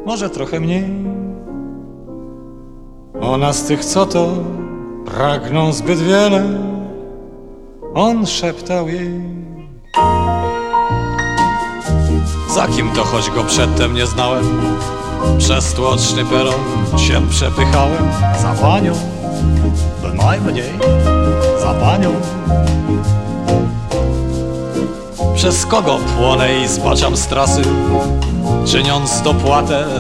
może trochę mniej. Ona z tych, co to pragną zbyt wiele, on szeptał jej. Za kim to, choć go przedtem nie znałem, przez tłoczny peron się przepychałem. Za panią, bynajmniej za panią. Przez kogo płonę i zbaczam z trasy, czyniąc dopłatę